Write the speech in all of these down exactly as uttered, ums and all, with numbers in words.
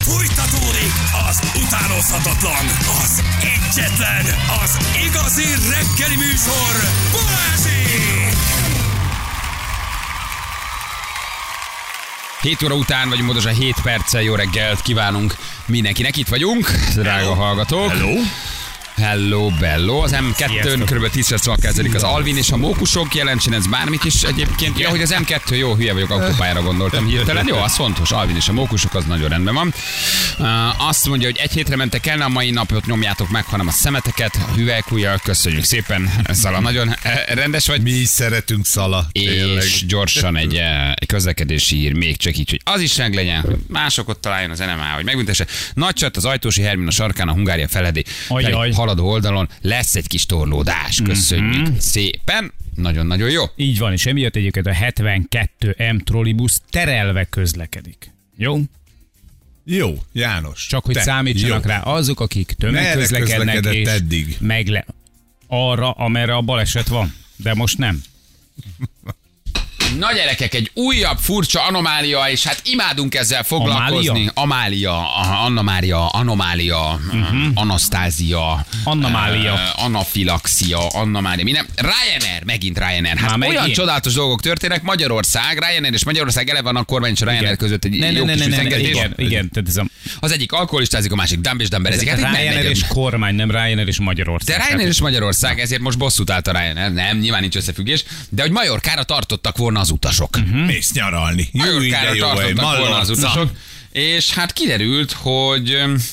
Fújtatódik az utánozhatatlan, az egyetlen, az igazi reggeli műsor, Balázsék! hét óra után vagyunk, pontosan hét perccel. Jó reggelt kívánunk mindenkinek. Itt vagyunk, drága hallgatók. Hello. Hello, bello. Az em kettőn kb. tíz perc alatt kezdődik az Alvin és a mókusok. Jelentsen ez bármit is egyébként. Ja, hogy az em kettő, jó, hülye vagyok, autópályára gondoltam hirtelen. Jó, az fontos. Alvin és a mókusok, az nagyon rendben van. Uh, azt mondja, hogy egy hétre mentek el, a mai napot nyomjátok meg, hanem a szemeteket, a hüvelykújjal. Köszönjük szépen. Szala, nagyon rendes vagy. Mi is szeretünk, Szala. Tényleg. És gyorsan egy, egy közlekedési hír, még csak így, hogy az is meg legyen, mások ott találjon az en em á, hogy megbüntesse. Nagy csat az Ajtósi Hermina sarkán, a Hungária feledi. Haladó oldalon lesz egy kis torlódás. Köszönjük mm-hmm. szépen. Nagyon-nagyon jó. Így van, és emiatt egyébként a hetvenkettő em trollibusz terelve közlekedik. Jó? Jó, János. Csak hogy te, számítsanak jó. rá azok, akik tömegközlekednek, és eddig? megle arra, amerre a baleset van. De most nem. Na gyerekek, egy újabb furcsa anomália, és hát imádunk ezzel foglalkozni. Amália? Amália, Anna Mária, Anomália, uh-huh. Anasztázia, Anna Mária, uh, Anafilaxia, Anna Mária, minden. Ryanair, megint Ryanair. Hát Már olyan megint? csodálatos dolgok történnek. Magyarország, Ryanair és Magyarország eleve van a kormány és a Ryanair között egy ne, jó ne, kis ne, ne, ne, üzengetés. igen, igen, tehát ez a... Az egyik alkoholistázik, a másik dumb és dumberezik. Hát Ryanair és kormány, nem Ryanair és Magyarország. De Ryanair és Magyarország, ezért most bosszút állt a Ryanair. Nem, nyilván nincs összefüggés. De hogy Majorkára tartottak volna az utasok. Uh-huh. Mész nyaralni. Majorkára tartottak volna az utasok. És hát kiderült, hogy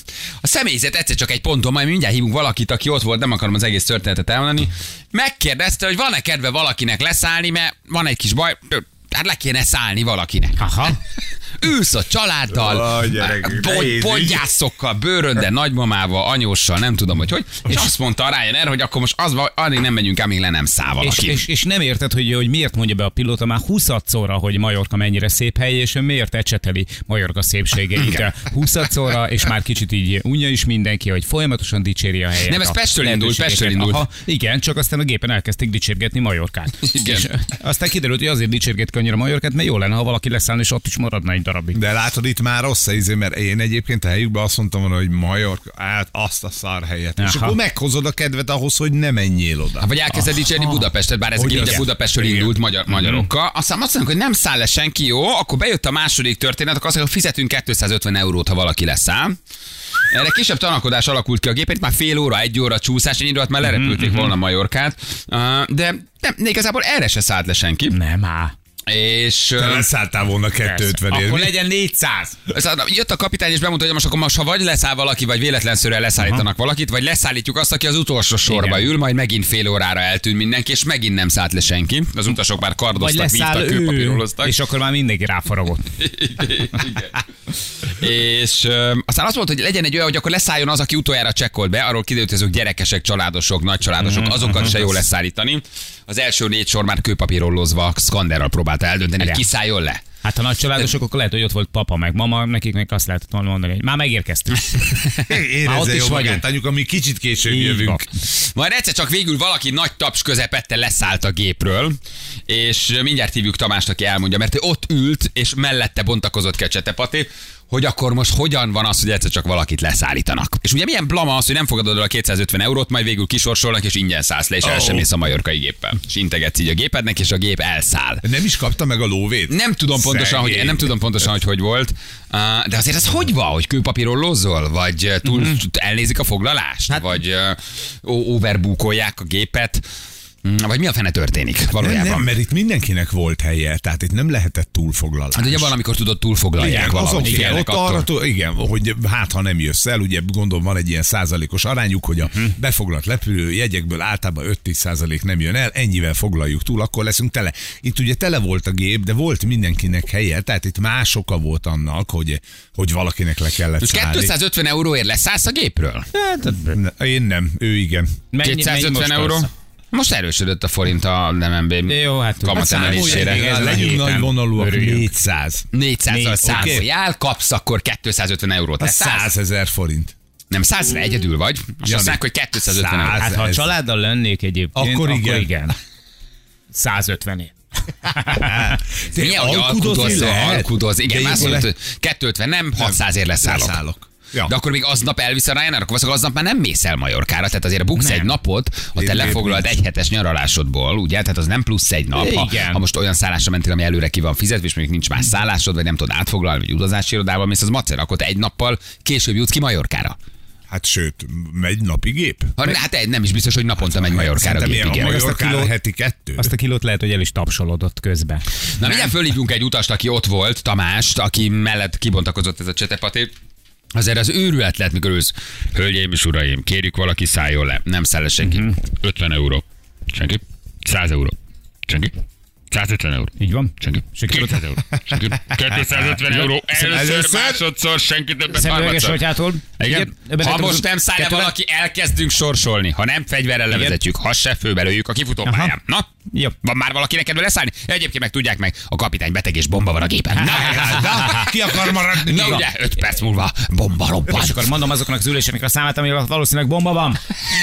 a személyzet egyszer csak egy ponton, majd mindjárt hívunk valakit, aki ott volt, nem akarom az egész történetet elmondani, megkérdezte, hogy van-e kedve valakinek leszállni, mert van egy kis baj, hát le kéne szállni valakinek. Aha. Ülsz a családdal, oh, podgyászokkal, bőröndel, nagymamával, anyóssal, nem tudom, hogy hogy, és azt mondta a Ryanair, hogy akkor most az, addig nem megyünk, amíg le nem száll valaki. És, és, és nem érted, hogy, hogy miért mondja be a pilóta már huszadszorra, hogy Majorka mennyire szép hely, és miért ecseteli Majorka szépségeit huszadszorra, és már kicsit így unja is mindenki, hogy folyamatosan dicséri a helyet. Nem, ez Pestről indult, Pestről indult. Aha, igen, csak aztán a gépen elkezdték dicsérgetni Majorkát. Igen. És aztán kiderült, hogy azért dicsérgetik annyira Majorkát, mert jó lenne, ha valaki leszállna, és ott is maradna egy darabig. De látod, itt már rossz izé, mert én egyébként a helyükben azt mondtam volna, hogy Majorka, át azt a szar helyet. És akkor meghozod a kedvet ahhoz, hogy ne menjél oda. Hát, vagy elkezded dicsérni Budapestet, bár ezek így Budapestről indult magyar, magyarokkal. Aztán azt mondjuk, hogy nem száll le senki, jó, akkor bejött a második történet, akkor azt mondjuk, hogy fizetünk kétszázötven eurót, ha valaki leszáll. Erre kisebb tanakodás alakult ki a gépen, már fél óra, egy óra csúszás, egy időt már lerepülték volna Majorkát, de nem, igazából erre se szállt le senki. Nem á. És te leszálltál volna kétszázötvenért. Akkor legyen négyszáz. Jött a kapitány és bemondta, hogy most akkor most, ha vagy leszáll valaki, vagy véletlenszerűen leszállítanak Aha. valakit, vagy leszállítjuk azt, aki az utolsó sorba Igen. ül, majd megint fél órára eltűnt mindenki, és megint nem szállt le senki. Az utasok már kardoztak, vívtak, kőpapíroloztak. És akkor már mindenki ráfaragott. És ö, aztán azt mondta, hogy legyen egy olyan, hogy akkor leszálljon az, aki utoljára csekkolt be, arról kiderült, hogy azok gyerekesek, családosok, nagy családosok, azokat se jó leszállítani. Az első négy sor már kőpapírollozva, szkanderral próbálta eldönteni, hogy kiszálljon le. Hát a nagy családosok, akkor lehet, hogy ott volt papa meg mama, nekik meg azt lehetett volna mondani, hogy már megérkeztünk. Már ott is vagyunk. Anyuk, ami kicsit később Így jövünk. Van. Majd egyszer csak végül valaki nagy taps közepette leszállt a gépről, és mindjárt hívjuk Tamást, aki elmondja, mert ő ott ült, és mellette bontakozott Kecsetepati, hogy akkor most hogyan van az, hogy egyszer csak valakit leszállítanak. És ugye milyen blama az, hogy nem fogadod el a kétszázötven eurót, majd végül kisorsolnak, és ingyen szállsz le, és oh. el sem mész a majorkai géppel. És integetsz így a gépednek, és a gép elszáll. Nem is kapta meg a lóvét? Nem tudom pontosan, hogy, nem tudom pontosan, hogy hogy volt. De azért ez hogy van, hogy kőpapírollózol? Vagy túl mm-hmm. elnézik a foglalást? Hát, vagy overbookolják a gépet? Vagy mi a fene történik valójában? Nem, nem, mert itt mindenkinek volt helye, tehát itt nem lehetett túlfoglalás. Hát ugye van, amikor tudod túlfoglalják valamit. Igen, ott arra, igen, hogy hát ha nem jössz el, ugye gondolom van egy ilyen százalékos arányuk, hogy a uh-huh. befoglalt repülő jegyekből általában öt-tíz százalék nem jön el, ennyivel foglaljuk túl, akkor leszünk tele. Itt ugye tele volt a gép, de volt mindenkinek helye, tehát itt más oka volt annak, hogy, hogy valakinek le kellett szállni. Most kétszázötven euróért leszállsz a gépről? Hát, én nem, ő igen. Mennyi, kétszázötven euró? Most erősödött a forint a em en bé Jó, hát kamatemelésére. Legyünk nagy vonalúak, négyszáz. négyszázzal számoljál, kapsz akkor kétszázötven eurót. A százezer forint. Nem, százra egyedül vagy. Most azt mondják, hogy kétszázötven euró. Hát ha a családdal lennék egyébként, akkor igen. Akkor igen. százötvenért. Milyen, hogy alkudozni lehet? Alkudoz, igen, más mondta, kettőötven nem, hatszázért leszállok. Leszállok. Ja. De akkor még aznap elvisz a Ryanair, akkor aznap már nem mész el Majorkára, tehát azért buksz egy napot, ha te lefoglalod egy hetes nyaralásodból, ugye, tehát az nem plusz egy nap. Ha, ha most olyan szállásra mentél, ami előre ki van fizetve, és még nincs más szállásod, vagy nem tudod átfoglalni, vagy utazási irodával mész, az macer, akkor te egy nappal később jutsz ki Majorkára. Hát sőt, megy napi gép? Ha, hát egy, nem is biztos, hogy naponta megy Majorkára gép, igen. Majorkára heti kettő. Azt a kilót lehet, hogy el is tapsolodott közben. Na mindjárt fölhívunk egy utast, aki ott volt, Tamást, aki mellett kibontakozott ez a csetepatét. Azért az őrület lett, mikor ősz. Hölgyeim és uraim, kérjük, valaki szálljon le. Nem száll le senki. Uh-huh. ötven euró. Senki? száz euró. Senki? százötven euró. Így van. Senki? kétszáz euró. Senki? kétszázötven euró. Először, másodszor, senki többet harmadszor. Igen. Ha most nem száll le valaki, elkezdünk sorsolni. Ha nem, fegyverrel levezetjük. Ha se, főbelőjük a kifutópályán. Na? Jó. Van már valaki neked leszállni? Egyébként meg tudják meg, a kapitány beteg és bomba van a gépen. Na, na, ki akar maradni? Na ugye, öt perc múlva bomba robban. És akkor mondom azoknak az üléseknek a számát, amivel valószínűleg bomba van.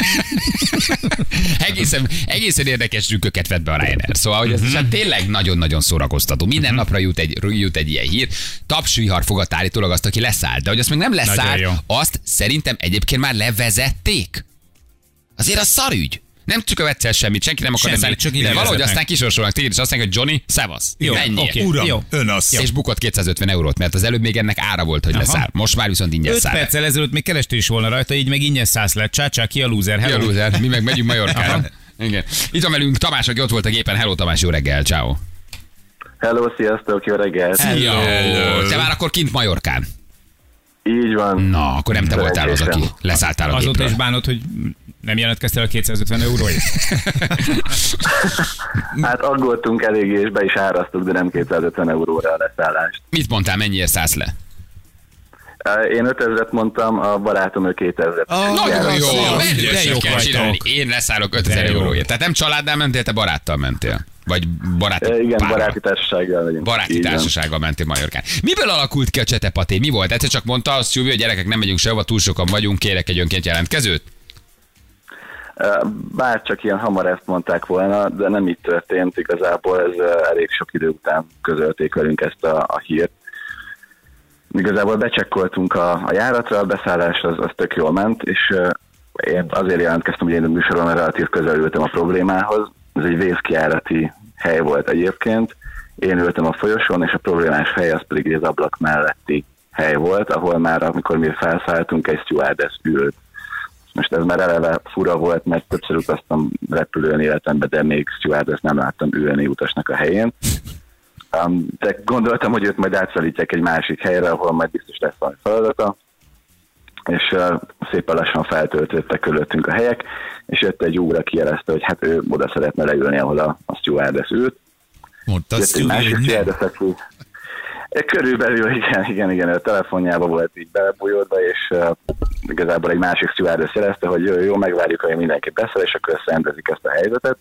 egészen, egészen érdekes trükköket vett be a Ryanair. Szóval, hogy ez uh-huh. tényleg nagyon-nagyon szórakoztató. Minden uh-huh. napra jut egy, jut egy ilyen hír. Tapsvihar fogadta állítólag azt, aki leszállt. De hogy azt még nem leszállt, azt szerintem egyébként már levezették. Azért a szarügy. Nem trükkövetsz el semmit, senki nem akar leszállni. De valahogy vezetnek. Aztán kisorsolnak téged, és azt mondják, hogy Johnny, szevasz. Jó, ennyi. Okay. Uram, jó. Ön az. És bukott kétszázötven eurót, mert az előbb még ennek ára volt, hogy leszáll. Most már viszont ingyen száll. öt perccel ezelőtt még kerestél is volna rajta, így meg ingyen szállsz lett. Csácsá, ki a lúzer? Ki a lúzer? Mi meg megyünk Majorkára. Igen. Itt van velünk Tamás, aki ott volt a gépen. Hello Tamás, jó reggel, ciao. Hello, sziasztok, jó reggel. Szia. Te már akkor kint Majorkán. Így van. Na, akkor nem te voltál az, aki leszálltál a Azóta is bánod, hogy nem jelentkeztél a kétszázötven euróért? Hát aggódtunk eléggé, és be is árasztuk, de nem kétszázötven euróra a leszállást. Mit mondtál, mennyiért szállsz le? Én ötezret mondtam, a barátom ő kétezret. Oh, nagyon jó, de jó kell csinálni. Én leszállok ötezer euróért. Tehát nem családdal mentél, te baráttal mentél. Vagy baráti e, Igen, párral. baráti társasággal megyünk. Baráti társasággal mentél Majorkán. Miből alakult ki a csetepaté? Mi volt? Egyszer csak mondta azt, Júvi, hogy gyerekek, nem megyünk sehova, túl sokan vagyunk, kérek egy önként jelentkezőt? Bár csak ilyen hamar ezt mondták volna, de nem így történt. Igazából ez elég sok idő után közölték velünk ezt a, a hírt. Igazából becsekkoltunk a, a járatra, a beszállás az, az tök jól ment, és uh, én azért jelentkeztem, hogy én a műsoron relatív közel ültem a problémához. Ez egy vészkijárati hely volt egyébként. Én ültem a folyosón, és a problémás hely az pedig az ablak melletti hely volt, ahol már, amikor mi felszálltunk, egy stewardess ült. Most ez már eleve fura volt, mert többször utaztam repülőn életemben, de még stewardess nem láttam ülni utasnak a helyén. Um, de gondoltam, hogy őt majd átszállítják egy másik helyre, ahol majd biztos lesz valami feladata, és uh, szépen lassan feltöltöttek körülöttünk a helyek, és jött egy úr, aki jelezte, hogy hát ő oda szeretne leülni, ahol a, a stewardess ült. Mondta jött egy másik stewardess, aki körülbelül, igen, igen, igen, a telefonjába volt így belebújódva, és uh, igazából egy másik stewardess jelezte, hogy jó, jó, megvárjuk, hogy mindenki beszáll, és akkor összerendezik ezt a helyzetet.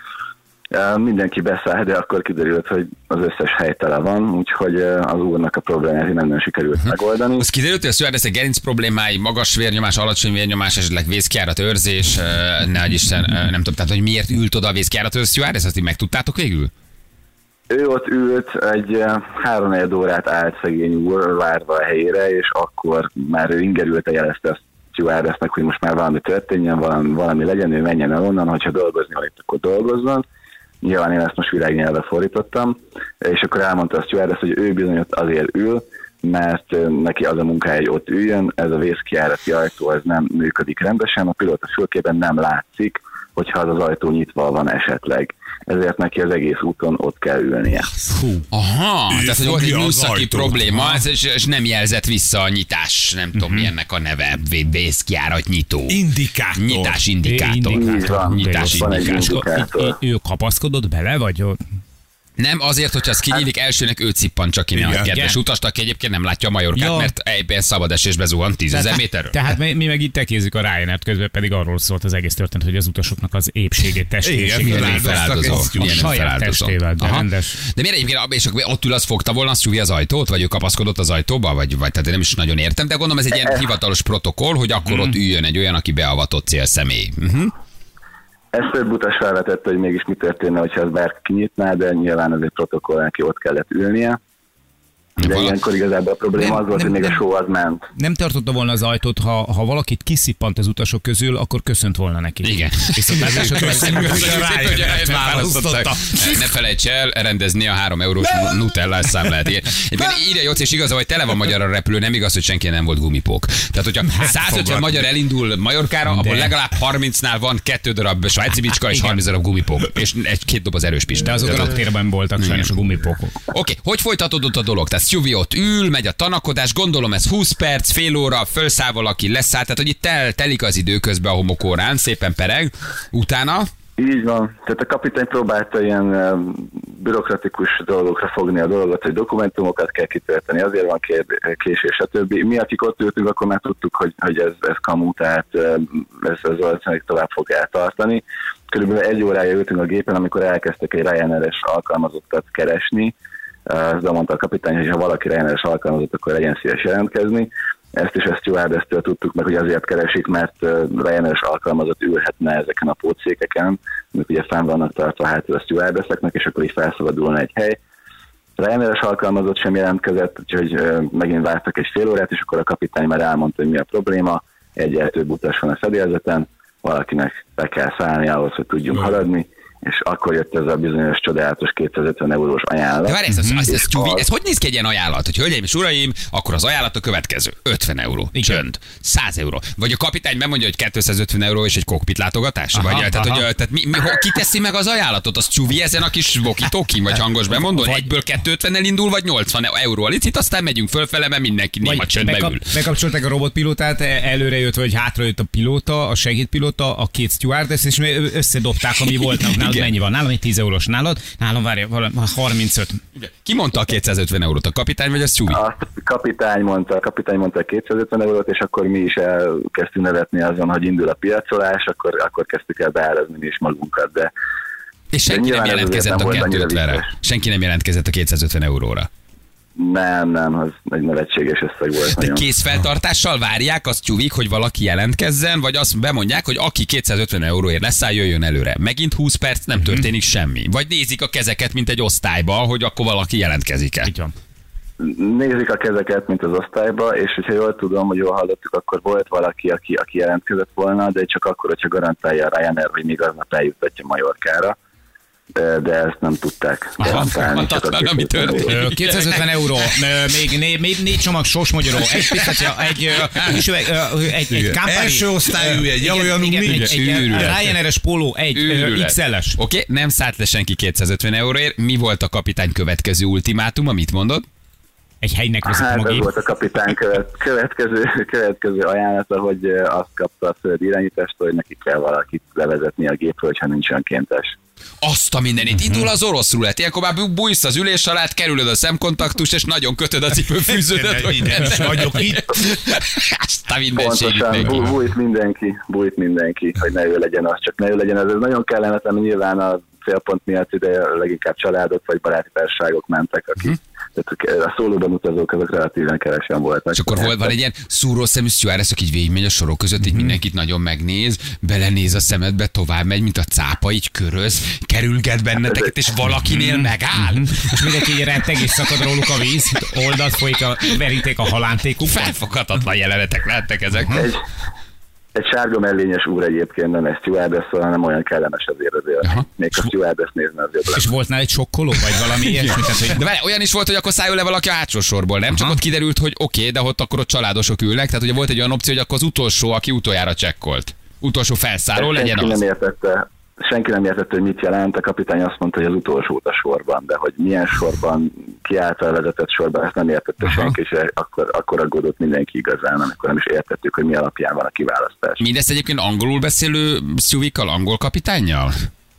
Mindenki beszáll, de akkor kiderült, hogy az összes hely tele van, úgyhogy az úrnak a problémát nem nagyon sikerült uh-huh. megoldani. Az kiderült, hogy a stewardess gerinc problémái, magas vérnyomás, alacsony vérnyomás, esetleg vészkijárat őrzés, ne adj Isten, nem tudom, tehát, hogy miért ült oda a vészkijárat őrzés stewardess, azt így megtudtátok végül? Ő ott ült, egy három órát állt szegény úr várva a helyére, és akkor már ő ingerülte, jelezte a stewardessnek, hogy most már valami történjen, valami, valami legyen, ő menjen el onnan, hogyha dolgozni van itt, akkor dolgozzon. Nyilván én ezt most világnyelvre fordítottam, és akkor elmondta a stewardess, hogy ő bizony ott azért ül, mert neki az a munkája, hogy ott üljön, ez a vészkijárati ajtó ez nem működik rendesen, a pilóta fülkében nem látszik, hogyha az az ajtó nyitva van esetleg. Ezért neki az egész úton ott kell ülnie. Hú. Aha, ő tehát hogy volt egy műszaki probléma, és, és nem jelzett vissza a nyitás, nem tudom mi ennek a neve, vészkijárat nyitó. Indikátor. Nyitás indikátor. indikátor. Nyitás indikátor. Ő kapaszkodott bele, vagy Nem, azért, hogyha az kinyílik, elsőnek ő cippan csak innen a kedves utast, aki egyébként nem látja a Majorkát, ja. mert egyben szabad esésbe zuhant tízezer méterről. Tehát mi, mi meg itt tekézzük a Ryanair-t, közben pedig arról szólt az egész történet, hogy az utasoknak az épségét, testvészségét. Igen, feláldozó. A saját testével, de rendes. De miért egyébként, és ott ül, az fogta volna, azt az ajtót, vagy ő kapaszkodott az ajtóba, vagy, vagy tehát nem is nagyon értem, de gondolom ez egy ilyen hivatalos protokoll, hogy akkor ott üljön egy olyan, aki beavatott célszemély. Uh-huh. Ezt több utas felvetette, hogy mégis mi történne, hogyha ez bárki kinyitná, de nyilván az egy protokoll, neki ott kellett ülnie. De Vala... ilyenkor igazából a probléma Nem, az volt, nem, hogy még nem. a show az ment. Nem tartotta volna az ajtót, ha, ha valakit kiszippant az utasok közül, akkor köszönt volna neki. Igen. Viszont ez esetben Köszönjük szépen, hogy rájön, választotta. Ne felejts el rendezni a három eurós Nutellás számlát. Egyébként írja Jóci, és igaz, hogy tele van magyar a repülő, nem igaz, hogy senki nem volt gumipók. Tehát, hogyha százötven fogad. magyar elindul Majorkára, abból legalább harmincnál van kettő darab svájci bicska és harminc darab gumipók. És egy két doboz erős pista. De azok a raktérben voltak sajnos a gumipókok. Oké, hogy folytatódott a dolog? Tehát Stewie ott ül, megy a tanakodás, gondolom ez húsz perc, fél óra, felszáll valaki, leszáll, tehát hogy itt tel, telik az idő közben a homokórán, szépen pereg. Utána? Így van. Tehát a kapitány próbálta ilyen uh, bürokratikus dolgokra fogni a dolgot, hogy dokumentumokat kell kitölteni, azért van kér- késés, stb. Mi, akik ott ültünk, akkor már tudtuk, hogy, hogy ez, ez kamu, tehát uh, ez, ez valószínűleg tovább fog eltartani. Körülbelül egy órája ültünk a gépen, amikor elkezdtek egy Ryanair-es alkalmazottat keresni. Ezzel mondta a kapitány, hogy ha valaki Ryanair-es alkalmazott, akkor legyen szíves jelentkezni. Ezt is a stewardess-től tudtuk meg, hogy azért keresik, mert Ryanair-es alkalmazott ülhetne ezeken a pótszékeken, amik ugye fenn vannak tartva hátul a stewardesseknek, és akkor így felszabadulna egy hely. Ryanair-es alkalmazott sem jelentkezett, úgyhogy megint vártak egy fél órát, és akkor a kapitány már elmondta, hogy mi a probléma. Egyel több utas van a fedélzeten, valakinek be kell szállni ahhoz, hogy tudjunk haladni, és akkor jött ez a bizonyos csodálatos kétszázötven eurós ajánlat. De várj, ez, ez, ez, ez, az... ez hogy néz ki egy ilyen ajánlat? Hogy hölgyeim és uraim, akkor az ajánlat a következő. ötven euró. Csönd. száz euró. Vagy a kapitány bemondja, hogy kétszázötven euró és egy kokpit látogatás? Vagy, Aha, tehát, aha. hogy, tehát mi, mi, ki teszi meg az ajánlatot? Az Csuvi ezen a kis walkie-talkie, vagy hangos bemondó? Vagy- Egyből kétszázötvennel indul, vagy nyolcvan euró a licit, aztán megyünk fölfele, mert mindenki néma csöndbe bekap, ül. bekapcsolták a robotpilótát, előre jött, vagy hátra jött a pilóta, a segédpilóta, a két stewardess, és összedobták, ami volt. Nálad Igen. mennyi van? Nálam egy tíz eurós, nálad? Nálam várja, valami harmincöt. Ki mondta a kétszázötven eurót? A kapitány vagy a Csuvi? Azt a kapitány mondta, a kapitány mondta a kétszázötven eurót, és akkor mi is elkezdtünk nevetni azon, hogy indul a piacolás, akkor, akkor kezdtük el beárazni mi is magunkat, de És senki nem nyilván ez jelentkezett azért a nem volt annyira kétszázötvenre. vicces. Senki nem jelentkezett a kétszázötven euróra. nem, nem, az egy nevetséges összeg volt. De nagyon. készfeltartással várják azt Csuvik, hogy valaki jelentkezzen, vagy azt bemondják, hogy aki kétszázötven euróért leszáll, jöjjön előre. Megint húsz perc, nem történik semmi. Vagy nézik a kezeket, mint egy osztályba, hogy akkor valaki jelentkezik-e. Így van. Nézik a kezeket, mint az osztályba, és hogyha jól tudom, hogy jól hallottuk, akkor volt valaki, aki, aki jelentkezett volna, de csak akkor, hogyha garantálja a Ryanair, hogy még aznap eljuttatja Majorkára. De, de ezt nem tudták garantálni. csak a hatatlan, ami kétszázötven történik. euró. Ö, kétszázötven euró, Ö, még, né, még négy csomag sósmagyaró, egy pizzát, egy, ö, kis üveg, ö, egy, egy Campari. Első osztályú, egy Igen, olyan igen, egy, nincs. egy, egy Őrület. Ryanair-es póló, egy ö, Őrület. iksz el-es. Oké, nem szállt le senki kétszázötven euróért. Mi volt a kapitány következő ultimátuma? Mit mondod? Egy helynek vezetem Hát a ez gép. volt a kapitány követ, következő, következő ajánlata, hogy eh, azt kapta a föld irányítást, hogy neki kell valakit levezetni a gépről, hogyha nincs önkéntes. Azt a mindenit. Indul az orosz rulett. Ilyenkor már bújsz az ülés alá, kerülöd a szemkontaktust, és nagyon kötöd a cipőfűződet. hogy Ide is vagyok itt. Azt a mindenségét Pontosan, neki. bú- bújt mindenki, bújt mindenki, hogy ne ő legyen az, csak ne ő legyen az. Ez nagyon kellemetlen, nyilván a célpont miatt ide leginkább családok vagy baráti társaságok mentek, akik tehát a szólóban utazók azok relatíven kevesen voltak. És akkor volt van egy ilyen szúrószemű stewardess, aki így végigmegy a sorok között, így mindenkit nagyon megnéz, belenéz a szemedbe, tovább megy, mint a cápa, így köröz, kerülget benneteket, és valakinél megáll. És mindenki így retteg, és szakad róluk a víz, oldalt folyik a veríték a halántékuk. Felfoghatatlan jelenetek lehettek ezek. Egy, egy sárga mellényes úr egyébként nem egy stewardess, hanem olyan kellemes azért azért. Aha. Még a stewardess nézne azért. És volt nála egy sokkoló, vagy valami ilyesmi? Tehát, hogy De várj, olyan is volt, hogy akkor szálljon le valaki a hátsó sorból, nem? Csak Aha. ott kiderült, hogy oké, okay, de ott akkor ott családosok ülnek, tehát ugye volt egy olyan opció, hogy akkor az utolsó, aki utoljára csekkolt. Utolsó felszálló legyen senki az. nem értette, senki nem értette, hogy mit jelent. A kapitány azt mondta, hogy az utolsó a sorban, de hogy milyen sorban, ki által vezetett sorban, ezt nem értette Aha. senki, és akkor, akkor aggódott mindenki igazán, amikor nem is értettük, hogy mi alapján van a kiválasztás. Mindezt egyébként angolul beszélő Stewikkal, angol kapitánnyal?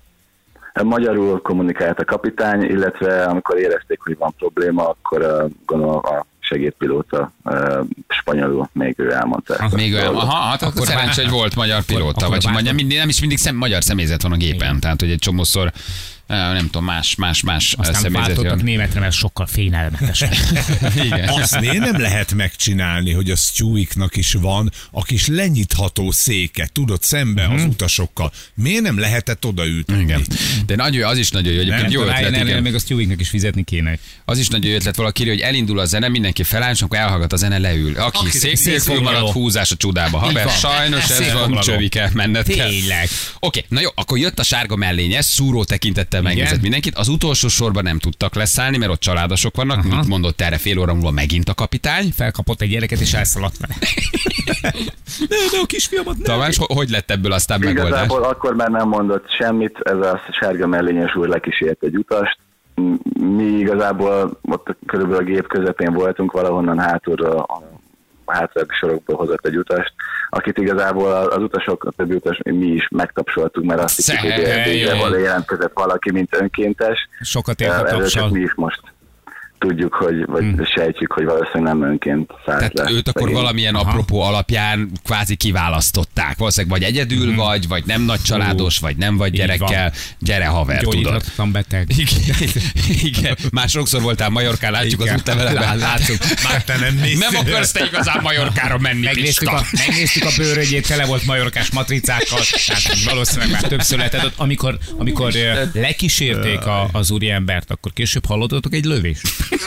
Magyarul kommunikált a kapitány, illetve amikor érezték, hogy van probléma, akkor uh, gondolom a segédpilóta uh, spanyolul még ő elmondta. ezt a Még olyan, dolgot. aha, hát akkor szerencsé, hogy volt magyar pilóta, akkor vagy vágtam. mondja, mindig, nem is mindig szem, magyar személyzet van a gépen, tehát hogy egy csomószor nem tudom, más, más, más Aztán személyzet váltottak jön. németre, mert sokkal fényelmetesebb. Igen. Azt miért nem lehet megcsinálni, hogy a Stewie-knak is van a kis lenyitható széke, tudod, szembe az utasokkal. Miért nem lehetett odaültetni? Igen. De nagyon, az is nagyon jó, egyébként jó ötlet, Ryanairnél igen. még a Stewie-nek is fizetni kéne. Az is nagyon jó ötlet valaki, hogy elindul a zene, mindenki feláll, és akkor elhallgat a zene, leül. Aki, Aki szék nélkül székfoglaló. marad, húzás a csudába. Haver, van. sajnos ez van, Székfoglaló. Csövike, menned kell. Tényleg. Oké, na jó, akkor jött a sárga mellényes, szúró tekintettel megnézett mindenkit. Az utolsó sorban nem tudtak leszállni, mert ott családosok vannak. Aha. Mit mondott erre fél óra múlva megint a kapitány? Felkapott egy gyereket és elszaladt vele. Ne, ne a kisfiamat, ne. Tamás, ho- hogy lett ebből aztán megoldás? Igazából akkor már nem mondott semmit, ez a sárga mellényes úr lekísért egy utast. Mi igazából ott körülbelül a gép közepén voltunk, valahonnan hátulra, a hátralévő sorokból hozott egy utast, akit igazából az utasok, a többi utas, mi is megtapsoltuk, mert azt hiszük, hogy végre jelentkezett valaki, mint önkéntes. Sokat ért a Erről csak tapsal. mi is most tudjuk, hogy, vagy hmm. sejtjük, hogy valószínűleg nem önként szállt Tehát le. őt akkor szegény. valamilyen Aha. apropó alapján kvázi kiválasztották. Valószínűleg vagy egyedül hmm. vagy, vagy nem nagy családos, vagy nem vagy gyerekkel. Gyere haver, tudod. Gyógyíthatatlan beteg. Igen, igen. Már sokszor voltál Majorkán, látjuk Igen. az útleveleben. Látszunk. Már te nem néztél. Nem akarsz te igazán Majorkára menni, Megnéztük Pista. a, megnéztük a bőrögyét, tele volt majorkás matricákkal, tehát valószínűleg már többször lehetett ott. Amikor, amikor ö, lekísérték a, az úriembert, akkor később hallottatok egy lövést?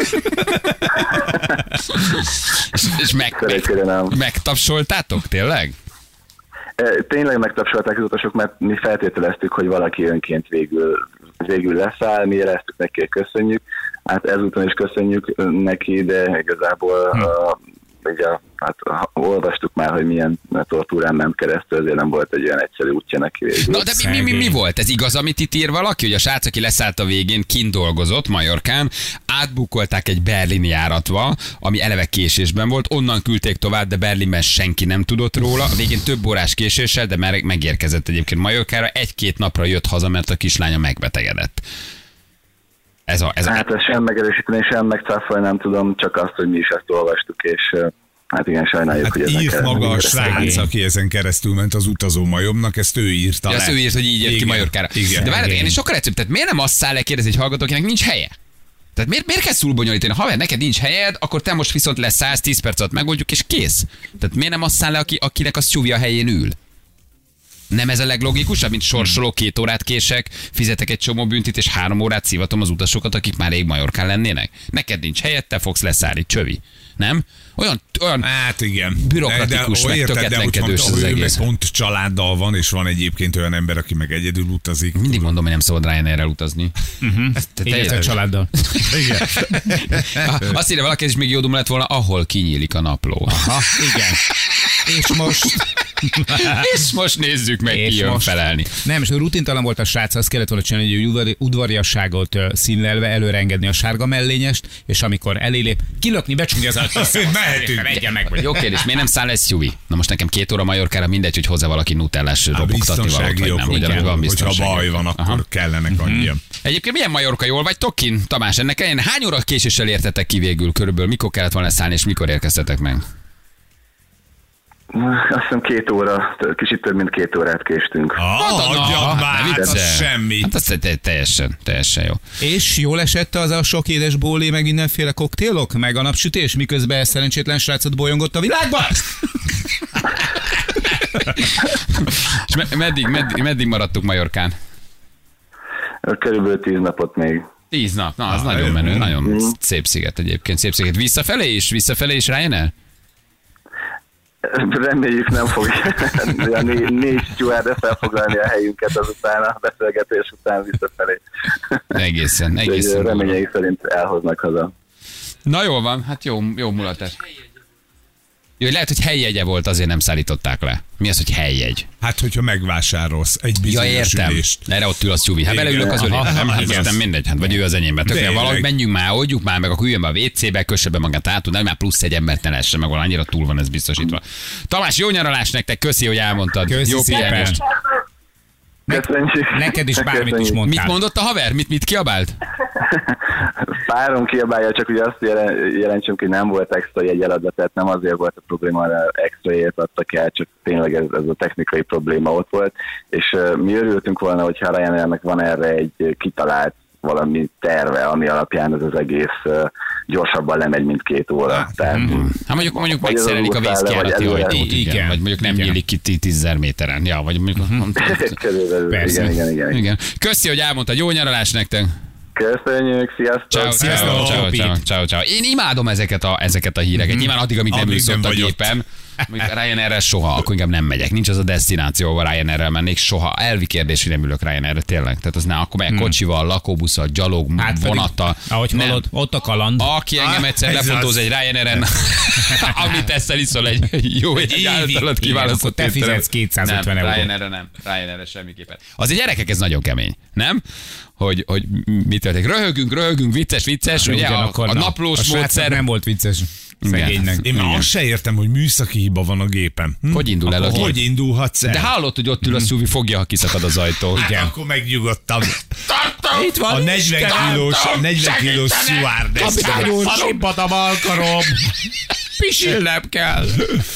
És, és meg, Szerencsére nem. meg, megtapsoltátok, tényleg? E, Tényleg megtapsolták az utasok, mert mi feltételeztük, hogy valaki önként végül, végül leszáll, mi jeleztük neki, hogy köszönjük. Hát ezúton is köszönjük neki, de igazából hm. a, ugye, hát, olvastuk már, hogy milyen tortúrán ment keresztül, ezért nem volt egy olyan egyszerű útja neki végül. Na de mi, mi, mi, mi volt? Ez igaz, amit itt ír valaki, hogy a srác, aki leszállt a végén, kint dolgozott Majorkán, átbukolták egy berlini járatba, ami eleve késésben volt, onnan küldték tovább, de Berlinben senki nem tudott róla. A végén több órás késéssel, de már megérkezett egyébként Majorkára, egy-két napra jött haza, mert a kislánya megbetegedett. Ez a, ez a... Hát ezt sem megerősíteni, sem megcáfolni nem tudom, csak azt, hogy mi is ezt olvastuk, és hát igen, sajnáljuk, Hát hogy ezen írt keresztül maga a így srác, szegény. aki ezen keresztül ment az utazó majomnak, ezt ő írta Ja, le. azt ő írt, hogy így jött ki Igen, Majorkára. igen. De várj, Igen. én is sokkal egyszerűbb. Tehát miért nem azt száll le, kérdez egy hallgató, akinek nincs helye? Tehát miért, miért kell szul bonyolítani? Ha haver, neked nincs helyed, akkor te most viszont leszállsz, tíz perc alatt megoldjuk, és kész. Tehát miért nem azt száll le, aki, akinek a Stewie a helyén ül? Nem ez a leglogikusabb, mint sorsoló, két órát kések, fizetek egy csomó büntit, és három órát szívatom az utasokat, akik már rég Majorkán lennének? Neked nincs helyed, te fogsz leszállni, csövi. Nem? Olyan, olyan Hát igen. bürokratikus, de, meg érted, töketlenkedős de, az ő egész. meg pont családdal van, és van egyébként olyan ember, aki meg egyedül utazik. Mindig mondom, hogy nem szabad Ryanairrel utazni. Ezt te- Így te- a családdal. Igen. Azt írja valaki, ez még jó dum lett volna, ahol kinyílik a napló. Ha, igen. És most... És most nézzük meg, És ki jön most- felelni. Nem, és rutintalan volt a srác, azt kellett volna csinálni, hogy udvari, udvariasságot ö, színlelve előre engedni a sárga mellényest, és amikor elélép, kilökni, becsukni az ajtót. Mehetünk. Egyen meg vagy. Jó kérdés, miért nem száll egy Stewie? Na most nekem két óra Majorkára mindegy, hogy hozzá valaki nutellás A robogtatni valót, biztonsági vagy nem. okok, Ugye, van hogyha biztonsági baj van, okok. akkor Aha. kellenek annyian. Egyébként milyen Majorka, jól vagy Tokin? Tamás, ennek ellen hány óra késéssel értetek ki végül körülbelül? Mikor kellett volna szállni, és mikor érkeztetek meg? Azt hiszem két óra, kicsit több mint két órát késtünk. Ah, na, adjad ne már, hát viccelj. az semmi. Hát az te- teljesen, teljesen jó. És jól esett az a sok édes bólé, meg mindenféle koktélok, meg a napsütés, miközben szerencsétlen srácot bolyongott a világban? És me- meddig, meddig, meddig maradtuk Majorkán? Körülbelül tíz napot még. Tíz nap, na az Ah, nagyon jó. menő, nagyon Mhm. szép sziget egyébként, szép sziget. Visszafelé is, visszafelé is Ryanair? Reméljük nem fog a né- négy steward felfoglalni a helyünket azután a beszélgetés után visszafelé. Egészen, Úgyhogy egészen. reményeik szerint elhoznak haza. Na jól van, hát jó, jó mulatás. Jó, hogy lehet, hogy helyjegye volt, azért nem szállították le. Mi az, hogy helyjegy? Hát, hogyha megvásárolsz egy Ja, bizonyos értem. ülést. Erre ott ül a Stewie. Hát Igen. beleülök az Aha, ölébe, nem? Hát igen. aztán mindegy, hát vagy ő az enyémbe. Tökéletes. Tényleg. Valahogy menjünk már, oldjuk már meg, akkor üljön be a vé cébe, kösse be magát át, nem már plusz egy embert ne lessen meg, valahol annyira túl van ez biztosítva. Tamás, jó nyaralás nektek, köszi, hogy elmondtad. Köszi jó szépen. pihenést. Köszönjük. Neked is bármit is Köszönjük. mondtál. Mit mondott a haver? Mit, mit kiabált? Párom kiabálja, csak ugye azt jelen- jelentsünk, hogy nem volt extra jegyeladva, tehát nem azért volt a probléma, hogy extra jegyet adtak el, csak tényleg ez, ez a technikai probléma ott volt, és uh, mi örültünk volna, hogyha a Ryanairnek van erre egy kitalált valami terve, ami alapján ez az egész uh, gyorsabban lemegy, mint két óra. Tehát, Hát mondjuk, mondjuk vagy az megszerelik a alul száll le, vészkiálati vagy előre. ajtót, igen. Igen. Vagy mondjuk nem Igen. nyílik ki tízezer méteren. Ja, vagy mondjuk... Körülbelül, Persze. igen, igen, igen, igen. Igen. Köszi, hogy elmondtad. Jó nyaralás nektek. Köszönjük, sziasztok! Ciao, Sziasztok, ciao, ciao, Pete. ciao, ciao, ciao. Én imádom ezeket a, ezeket a híreket. Nyilván addig, amíg nem Addig ülsz nem ott a vagy ott. gépen. Mondjuk a Ryanairre soha, akkor inkább nem megyek. Nincs az a desztináció, ahol Ryanairrel mennék soha. Elvi kérdés, hogy nem ülök Ryanairre, tényleg. Tehát az nem, akkor megyek kocsival, lakóbusszal, gyalog, Hát pedig, vonattal. ahogy Nem. hallod, ott a kaland. Aki engem egyszer ez lefotóz az. egy Ryanair-en, amit eszel iszol egy jó, egy évig. általad Igen, kiválasztott akkor te étterem. fizetsz kétszázötven nem, eurót. Ryanair-re nem, Ryanair-re semmiképpen. Azért gyerekek, ez nagyon kemény, nem? Hogy, hogy mit történik. Röhögünk, röhögünk, vicces, vicces, ugye a, Ugyanakkor, a na, naplós a srácnak módszer. nem volt vicces. Szegénynek. Én már Igen. azt se értem, hogy műszaki hiba van a gépen. Hm? Hogy indul el a Akkor gép? Hogy indulhatsz el? De hallott, hogy ott ül a Szúvi, fogja, ha kiszakad az ajtó. Hát Igen. akkor megnyugodtam. Itt van, A negyven kilós, negyven kilós szuvárdes. Kapitány úr, simpat a balkarom. Pisilnem kell.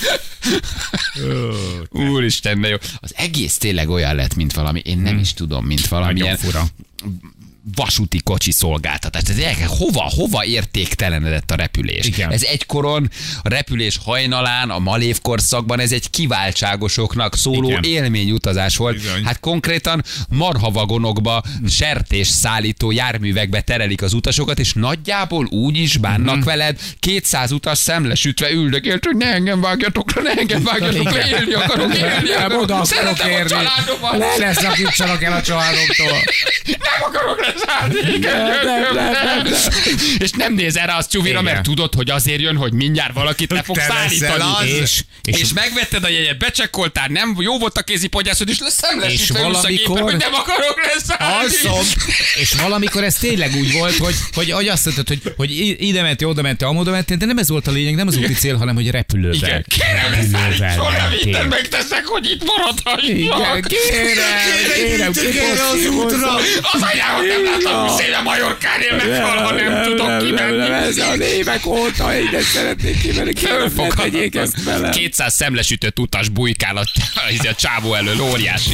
Úristen, de jó. Az egész tényleg olyan lett, mint valami, én nem is tudom, mint valamilyen Nagyon fura. vasúti kocsi szolgáltatás. Ez gyerekek, hova, hova értéktelenedett a repülés? Igen. Ez egykoron a repülés hajnalán, a malév korszakban ez egy kiváltságosoknak szóló Igen. élményutazás volt. Bizony. Hát konkrétan marhavagonokba, sertés szállító járművekbe terelik az utasokat, és nagyjából úgy is bánnak Mhm. veled, kétszáz utas szemlesütve üldögélt, hogy ne engem vágjatok le, ne engem vágjatok le, élni akarok, élni Nem, akarok, oda akarok szeretem a érni. családomat. Ne ne szakítsanak el a családomtól. Nem akarok leszállni, igen, nem, nem, nem, nem. És nem néz erre az csuvira, Igen. mert tudod, hogy azért jön, hogy mindjárt valakit le fog Te leszel szállítani. az. És, És, és, és megvetted a jegyet, becsekkoltál, nem jó volt a kézipodgyászod, és szemlesítve ülsz a gépen, valamikor- hogy nem akarok leszállni. Alszom. és valamikor ez tényleg úgy volt, hogy, hogy, hogy azt mondtad, hogy, hogy i- ide mentél, oda mentél, amoda mentél, de nem ez volt a lényeg, nem az úti cél, hanem hogy repülővel. Igen, kérem leszállítson, nem mentél. minden megteszek, hogy itt maradhassak. Igen, kérem, kérem, Kérem az útra. Az anyámat nem látom, húsz éve Majorkán élnek fel, ha nem tudok kimenni. Ez a évek óta, én szeretnék kimenni, Fölfoghatatlan. kétszáz szemlesütött utas bujkál a, a csávó elől, óriási.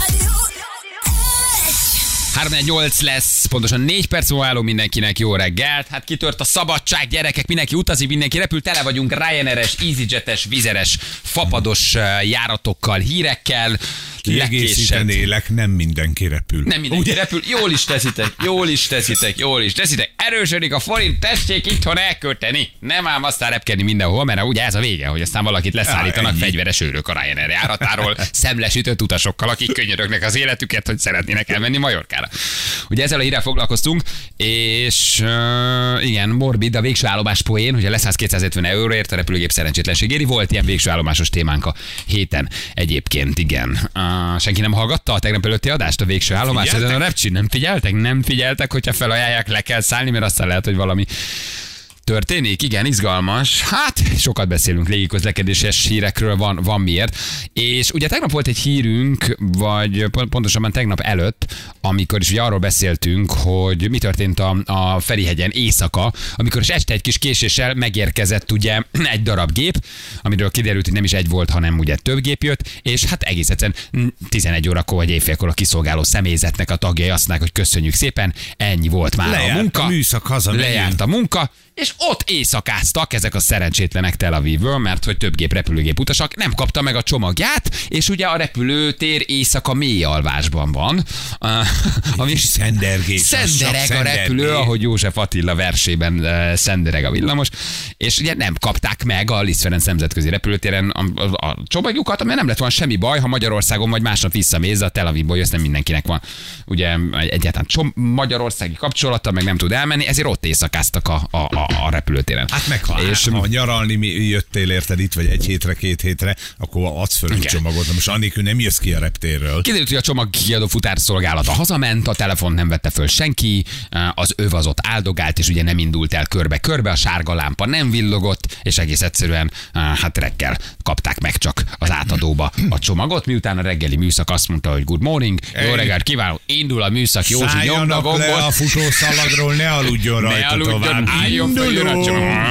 három nyolc lesz, pontosan négy perc múlva álló mindenkinek jó reggelt. Hát kitört a szabadság, gyerekek, mindenki utazik, mindenki repül, tele vagyunk Ryanair-es, EasyJet-es, vizeres, fapados uh, járatokkal, hírekkel. Kiegészítenélek, nem mindenki repül. Nem mindenki repül, jól is teszitek, jól is teszitek, jól is teszitek. Erősödik a forint, tessék itthon elkölteni. Nem ám aztán repkedni mindenhol, mert ugye ez a vége, hogy aztán valakit leszállítanak ennyi. fegyveres őrök a Ryanair járatáról, szemlesített utasokkal, akik könyörögnek az életüket, hogy szeretnének elmenni Majorkára. Ugye ezzel a hírrel foglalkoztunk, és uh, igen, morbid a végső állomás poén, hogy leszállsz kétszázötven euróért a repülőgép szerencsétlenség éri. Volt ilyen végső állomásos témánk a héten egyébként, igen. Uh, senki nem hallgatta a tegnap előtti adást, a végső állomás? Ezen a repcsin nem figyeltek? Nem figyeltek, hogyha felajánlják, le kell szállni, mert aztán lehet, hogy valami történik? Igen, izgalmas. Hát, sokat beszélünk légiközlekedéses hírekről, van, van miért. És ugye tegnap volt egy hírünk, vagy pontosabban tegnap előtt, amikor is ugye arról beszéltünk, hogy mi történt a, a Ferihegyen éjszaka, amikor is este egy kis késéssel megérkezett ugye egy darab gép, amiről kiderült, hogy nem is egy volt, hanem ugye több gép jött, és hát egész egyszerűen tizenegy órakor vagy éjfélkor a kiszolgáló személyzetnek a tagjai azt mondják, hogy köszönjük szépen, ennyi volt már Lejárt a munka. a műszak, hazamegyünk. Lejárt a munka, és ott éjszakáztak ezek a szerencsétlenek Tel Avivből, mert hogy több gép repülőgép utasak nem kapta meg a csomagját, és ugye a repülőtér éjszaka mély alvásban van. Uh, ami Szendergés. szendereg a repülő, ahogy József Attila versében uh, szendereg a villamos, és ugye nem kapták meg a Liszt Ferenc nemzetközi repülőtéren a, a, a csomagjukat, ami nem lett volna semmi baj, ha Magyarországon vagy másnap visszamész, a Tel Avivból jössz, nem mindenkinek van ugye egyáltalán csom- magyarországi kapcsolata, meg nem tud elmenni, ezért ott éjszakáztak a, a, a, a a repülőtéren. Hát meg ha, és ha nyaralni jöttél, érted, itt vagy egy hétre, két hétre, akkor adsz föl egy csomagot. Most annélkül nem jössz ki a reptérről. Kiderült, hogy a csomagkiadó futárszolgálata hazament, a telefon nem vette föl senki, az öv az ott áldogált, és ugye nem indult el körbe-körbe, a sárga lámpa nem villogott, és egész egyszerűen hát reggel kapták meg csak az átadóba a csomagot, miután a reggeli műszak azt mondta, hogy good morning, jó reggelt kívánok, indul a műszak, Józsi nyomd a gombot. Le a futószalagról, ne aludjon rajta ne aludjon, tovább. Álljon föl, jön a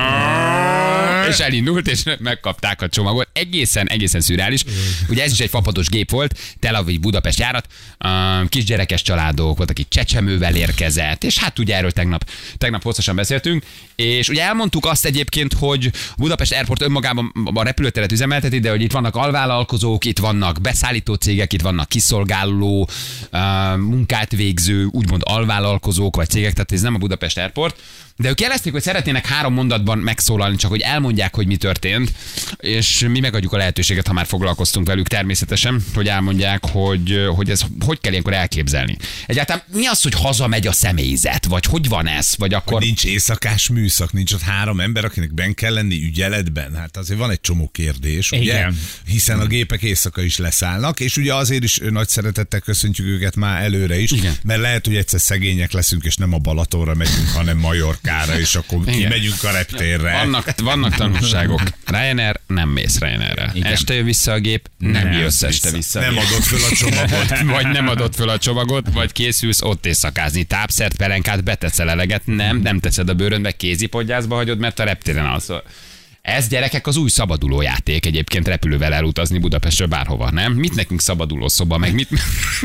csomag. És elindult, és megkapták a csomagot. Egészen, egészen szürreális. Ugye ez is egy fapados gép volt, Tel Aviv Budapest járat, kisgyerekes családok, volt, aki csecsemővel érkezett, és hát ugye erről tegnap, tegnap hosszasan beszéltünk, és ugye elmondtuk azt egyébként, hogy Budapest Airport önmagában a repülőteret üzemelteti, de hogy itt vannak alvállalkozók, itt vannak beszállító cégek, itt vannak kiszolgáló, munkát végző, úgymond alvállalkozók vagy cégek, tehát ez nem a Budapest Airport. De ők jelezték, hogy szeretnének három mondatban megszólalni, csak hogy elmondják, hogy mi történt, és mi megadjuk a lehetőséget, ha már foglalkoztunk velük természetesen, hogy elmondják, hogy, hogy ez hogy kell ilyenkor elképzelni. Egyáltalán mi az, hogy hazamegy a személyzet, vagy hogy van ez, vagy akkor... Hogy nincs éjszakás műszak, nincs ott három ember, akinek benn kell lenni ügyeletben. Hát azért van egy csomó kérdés, ugye? Igen. Hiszen a gépek éjszaka is leszállnak, és ugye azért is nagy szeretettel köszöntjük őket már előre is, igen. Mert lehet, hogy egyszer szegények leszünk, és nem a Balatonra megyünk, hanem Majorkára. És akkor kimegyünk a reptérre. Vannak, vannak tanulságok. Ryanair, nem mész Ryanairrel. Este jön vissza a gép, nem, nem jössz este vissza. Nem adod föl a csomagot. Vagy nem adod föl a csomagot, vagy készülsz ott éjszakázni. Tápszert, pelenkát, beteszel eleget, nem, nem teszed a bőröndbe, kézipodgyászba hagyod, mert a reptéren alszol. Ez, gyerekek, az új szabaduló játék egyébként repülővel elutazni Budapestről bárhova, nem? Mit nekünk szabaduló szoba, meg mit...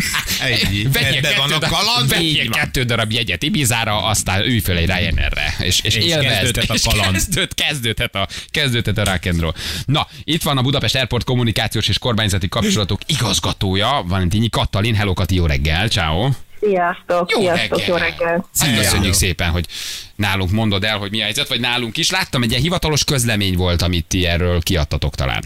Vegyél kettő, darab, kettő darab jegyet Ibizára, aztán ülj föl egy Ryanairre, és, és, és élvezd, kezdődhet a kaland. Kezdőd, kezdődhet a, kezdődhet a rock and roll. Na, itt van a Budapest Airport kommunikációs és kormányzati kapcsolatok igazgatója, Valentini Katalin. Hello, Kati, jó reggel, ciao. Sziasztok, jó sziasztok, reggel. Jó reggel. Hát köszönjük szépen, hogy nálunk mondod el, hogy mi a helyzet, vagy nálunk is. Láttam, egy ilyen hivatalos közlemény volt, amit ti erről kiadtatok talán.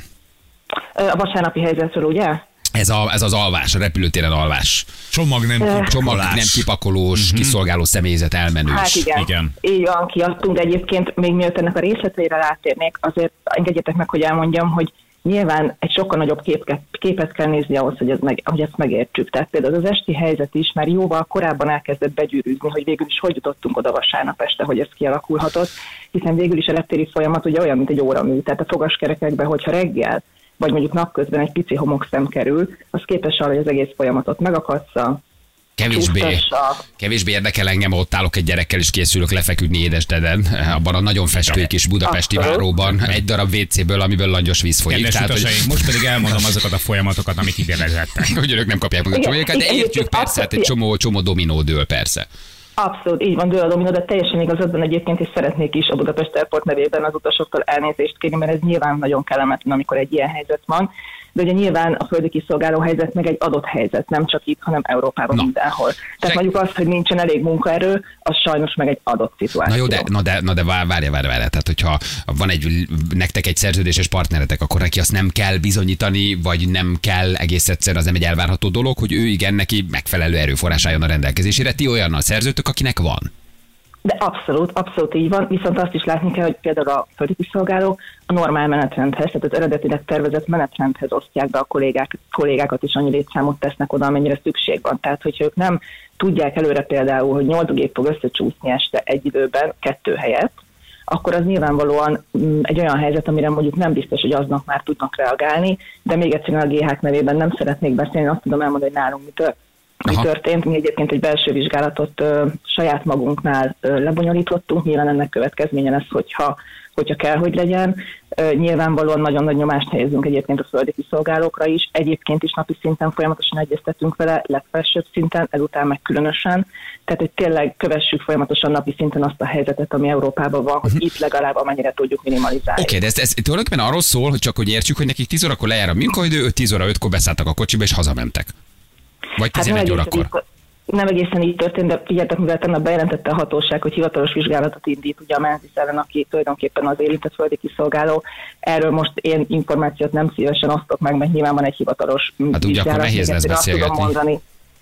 A vasárnapi helyzetről, ugye? Ez, a, ez az alvás, a repülőtéren alvás. Csomag nem kipakolás. Csomag nem kipakolós, uh-huh. kiszolgáló személyzet elmenős. Hát igen, igen. Így van, kiadtunk, de egyébként még mielőtt ennek a részleteire rátérnék, azért engedjétek meg, hogy elmondjam, hogy nyilván egy sokkal nagyobb képket, képet kell nézni ahhoz, hogy, ez meg, hogy ezt megértsük. Tehát például az esti helyzet is már jóval korábban elkezdett begyűrűzni, hogy végül is hogy jutottunk oda vasárnap este, hogy ez kialakulhatott, hiszen végül is a reptéri folyamat ugye olyan, mint egy óramű. Tehát a fogaskerekekben, hogyha reggel, vagy mondjuk napközben egy pici homokszem kerül, az képes arra, hogy az egész folyamatot megakassza. Kevésbé, kevésbé érdekel engem, ott állok egy gyerekkel, és készülök lefeküdni édesdeden, abban a nagyon festő kis budapesti váróban, egy darab vécéből, amiből langyos víz folyik. Tehát, hogy... Most pedig elmondom azokat a folyamatokat, amik ide vezettek. Hogy önök nem kapják meg a csomagjukat, de értjük persze, hát egy csomó, csomó dominó dől persze. Abszolút, így van, dől a dominó, de teljesen igazadban egyébként is szeretnék is a Budapest Airport nevében az utasoktól elnézést kérni, mert ez nyilván nagyon kellemetlen, amikor egy ilyen helyzet van. De ugye nyilván a földi kiszolgáló helyzet meg egy adott helyzet, nem csak itt, hanem Európában, na, mindenhol. Tehát mondjuk azt, hogy nincsen elég munkaerő, az sajnos meg egy adott szituáció. Na jó, de, na de, na de várja, várja, várja. Tehát hogyha van egy, nektek egy szerződéses partneretek, akkor neki azt nem kell bizonyítani, vagy nem kell egész egyszer, az nem egy elvárható dolog, hogy ő igen, neki megfelelő erőforrás álljon a rendelkezésére. Ti olyannal szerződtök, akinek van. De abszolút, abszolút így van, viszont azt is látni kell, hogy például a földi kiszolgálók a normál menetrendhez, tehát az eredetileg tervezett menetrendhez osztják be a kollégák, kollégákat, és annyi létszámot tesznek oda, amennyire szükség van. Tehát, hogyha ők nem tudják előre például, hogy nyolc gép fog összecsúszni este egy időben, kettő helyett, akkor az nyilvánvalóan egy olyan helyzet, amire mondjuk nem biztos, hogy aznap már tudnak reagálni, de még egyszerűen a gé há nevében nem szeretnék beszélni, azt tudom elmondani, hogy nálunk mitől. Mi történt? Mi egyébként egy belső vizsgálatot ö, saját magunknál ö, lebonyolítottunk, nyilván ennek következménye lesz, hogyha, hogyha kell, hogy legyen. Ö, nyilvánvalóan nagyon nagy nyomást helyezünk egyébként a földi kiszolgálókra is, egyébként is napi szinten folyamatosan egyeztetünk vele, legfelsőbb szinten, ezután meg különösen. Tehát, hogy tényleg kövessük folyamatosan napi szinten azt a helyzetet, ami Európában van, hogy itt legalább amennyire tudjuk minimalizálni. Oké, okay, de ez, ez tulajdonképpen arról szól, hogy csak hogy értsük, hogy nekik tíz órakor lejár a munkaidő, tíz óra ötkor beszálltak a kocsiba és hazamentek. Vagy tizenegy órakor. Nem egészen így történt, de figyeltek, mivel tegnap bejelentette a hatóság, hogy hivatalos vizsgálatot indít, ugye a Menzies ellen, aki tulajdonképpen az érintett földi kiszolgáló. Erről most én információt nem szívesen osztok meg, mert nyilván van egy hivatalos hát vizsgálat. Hát ugye akkor nehéz lesz beszélgetni.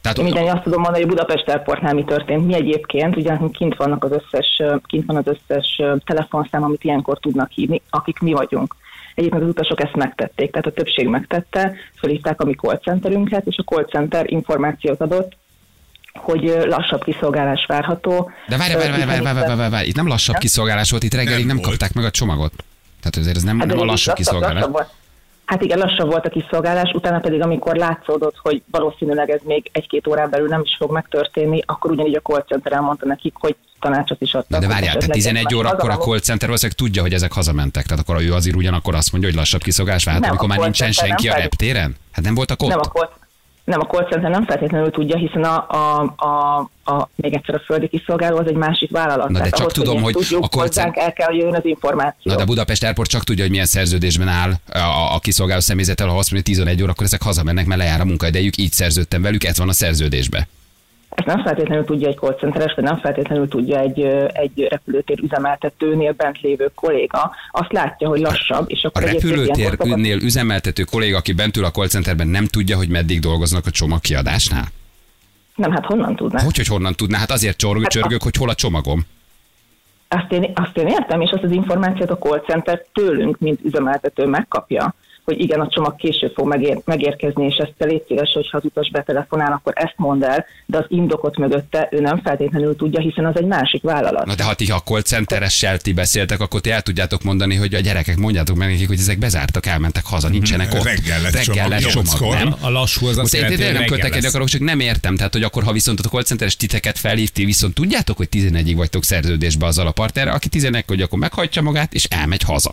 Tehát Minden azt tudom mondani, hogy Budapest Airportnál mi történt. Mi egyébként, ugye kint vannak az összes, kint van az összes telefonszám, amit ilyenkor tudnak hívni, akik mi vagyunk. Egyébként az utasok ezt megtették, tehát a többség megtette, felhívták a mi call centerünket, és a call center információt adott, hogy lassabb kiszolgálás várható. De várj, várj, várj, várj, várj, várj, várj, itt nem lassabb kiszolgálás volt, itt reggelig nem, nem kapták meg a csomagot. Tehát azért ez nem, hát nem a lassú kiszolgálás. Hát igen, lassabb volt a kiszolgálás, utána pedig amikor látszódott, hogy valószínűleg ez még egy-két órán belül nem is fog megtörténni, akkor ugyanígy a call center elmondta nekik, hogy tanácsot is adtak. De várjál, tehát tizenegy óra akkor a call center valószínűleg tudja, hogy ezek hazamentek. Tehát akkor ő azért ugyanakkor azt mondja, hogy lassabb kiszolgálás várható, amikor már nincsen senki a reptéren? Hát nem voltak ott? Nem a call, nem a call center nem feltétlenül tudja, hiszen a, a, a, a, még egyszer a földi kiszolgáló az egy másik vállalat. Na de csak ahhoz, tudom, hogy, hogy a call center... el kell, hogy jön az információ. Na de Budapest Airport csak tudja, hogy milyen szerződésben áll a, a, a kiszolgáló személyzettel, ha azt mondja, hogy tizenegy óra, akkor ezek hazamennek, mert lejár a munkaidejük, így szerződtem velük, ez van a szerződésben. Ezt nem feltétlenül tudja egy call centeres, vagy nem feltétlenül tudja egy, egy repülőtér üzemeltetőnél bent lévő kolléga. Azt látja, hogy lassabb. És akkor a repülőtérnél üzemeltető kolléga, aki bent ül a call centerben, nem tudja, hogy meddig dolgoznak a csomagkiadásnál? Nem, hát honnan tudná? Hogy, hogy honnan tudná? Hát azért csorgök, hát csörgök, a... hogy hol a csomagom. Azt én, azt én értem, és azt az információt a call center tőlünk, mint üzemeltető megkapja, hogy igen, a csomag később fog megér, megérkezni, és ezt te légy szíves, hogyha az utas betelefonál, akkor ezt mondd el, de az indokot mögötte ő nem feltétlenül tudja, hiszen az egy másik vállalat. Na de ha ti a call centeressel ti beszéltek, akkor ti el tudjátok mondani, hogy a gyerekek, mondjátok meg nekik, hogy ezek bezártak, elmentek haza, nincsenek ott. Reggel lesz reggel lesz csomag, csomag, nem? A lassú az azt jelenti, hogy nem kötekedni akarok, csak nem értem. Tehát, hogy akkor, ha viszont a call centeres titeket felhívti, viszont tudjátok, hogy tizenegyig vagytok szerződésbe azzal a partnerrel, aki tizenegy, hogy akkor meghajtja magát, és elmegy haza.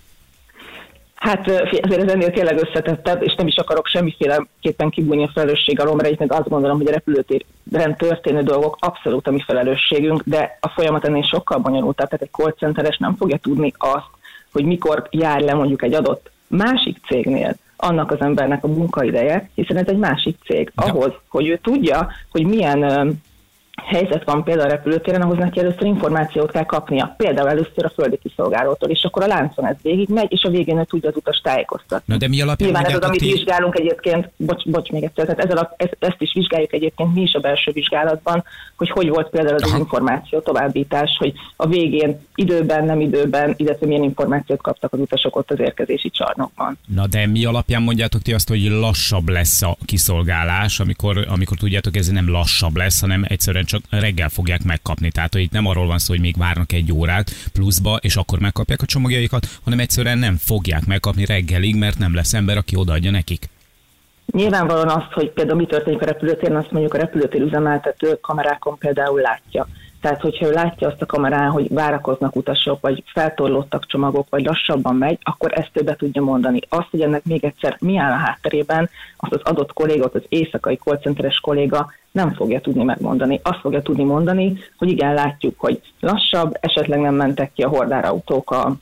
Hát azért ez ennél tényleg összetettebb, és nem is akarok semmiféleképpen kibújni a felelősség alól, mert egyébként azt gondolom, hogy a repülőtéren történő dolgok abszolút a mi felelősségünk, de a folyamat ennél sokkal bonyolultabb, tehát egy call centeres nem fogja tudni azt, hogy mikor jár le mondjuk egy adott másik cégnél annak az embernek a munkaideje, hiszen ez egy másik cég. Ahhoz, hogy ő tudja, hogy milyen helyzet van például a repülőtéren, ahhoz neki először információt kell kapnia. Például először a földi kiszolgálótól, és akkor a láncon ez végig megy, és a végén ő tudja az utast tájékoztatni. Na de mi alapján Nyilván ez az, amit ti... vizsgálunk egyébként, bocs, bocs még egyszer, tehát ezzel a, ez, ezt is vizsgáljuk egyébként mi is a belső vizsgálatban, hogy hogy volt például az, az információ továbbítás, hogy a végén időben, nem időben, illetve milyen információt kaptak az utasok ott az érkezési csarnokban. Na de mi alapján mondjátok ti azt, hogy lassabb lesz a kiszolgálás, amikor, amikor tudjátok, ez nem lassabb lesz, hanem egyszerűen csak reggel fogják megkapni. Tehát, hogy itt nem arról van szó, hogy még várnak egy órát pluszba, és akkor megkapják a csomagjaikat, hanem egyszerűen nem fogják megkapni reggelig, mert nem lesz ember, aki odaadja nekik. Nyilvánvalóan azt, hogy például mi történik a repülőtéren, azt mondjuk a repülőtér üzemeltető kamerákon például látja. Tehát, hogyha ő látja azt a kamerán, hogy várakoznak utasok, vagy feltorlódtak csomagok, vagy lassabban megy, akkor ezt ő be tudja mondani. Azt, hogy ennek még egyszer mi áll a hátterében, azt az adott kolléga, az éjszakai call centeres kolléga nem fogja tudni megmondani. Azt fogja tudni mondani, hogy igen, látjuk, hogy lassabb, esetleg nem mentek ki a hordárautók a